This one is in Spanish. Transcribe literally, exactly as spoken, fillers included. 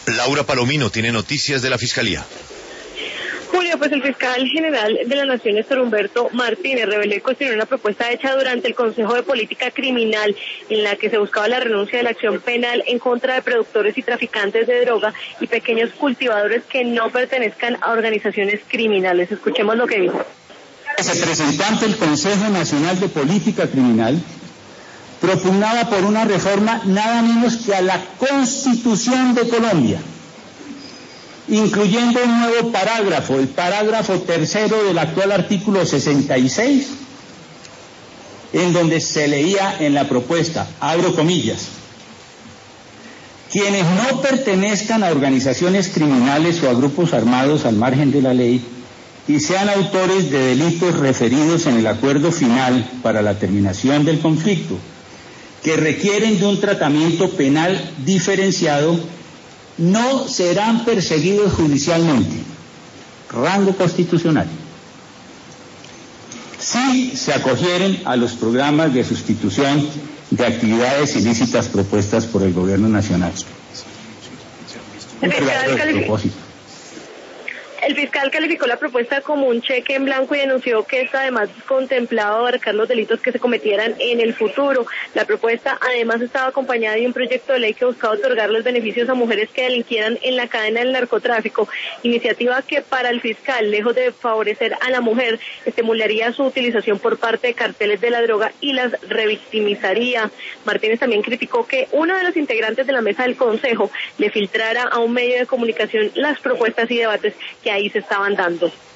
Laura Palomino tiene noticias de la Fiscalía. Julio, pues el fiscal general de la Nación, Néstor Humberto Martínez, reveló y cuestionó una propuesta hecha durante el Consejo de Política Criminal en la que se buscaba la renuncia de la acción penal en contra de productores y traficantes de droga y pequeños cultivadores que no pertenezcan a organizaciones criminales. Escuchemos lo que dijo. El representante del Consejo Nacional de Política Criminal propugnaba por una reforma nada menos que a la Constitución de Colombia, incluyendo un nuevo parágrafo, el parágrafo tercero del actual artículo sesenta y seis, en donde se leía en la propuesta, abro comillas, quienes no pertenezcan a organizaciones criminales o a grupos armados al margen de la ley y sean autores de delitos referidos en el acuerdo final para la terminación del conflicto, que requieren de un tratamiento penal diferenciado, no serán perseguidos judicialmente, rango constitucional, si se acogieren a los programas de sustitución de actividades ilícitas propuestas por el Gobierno Nacional. Un verdadero despropósito. El fiscal calificó la propuesta como un cheque en blanco y denunció que esta además contemplaba abarcar los delitos que se cometieran en el futuro. La propuesta además estaba acompañada de un proyecto de ley que buscaba otorgarles beneficios a mujeres que delinquieran en la cadena del narcotráfico, iniciativa que para el fiscal, lejos de favorecer a la mujer, estimularía su utilización por parte de carteles de la droga y las revictimizaría. Martínez también criticó que uno de los integrantes de la mesa del Consejo le filtrara a un medio de comunicación las propuestas y debates que ahí se estaban dando.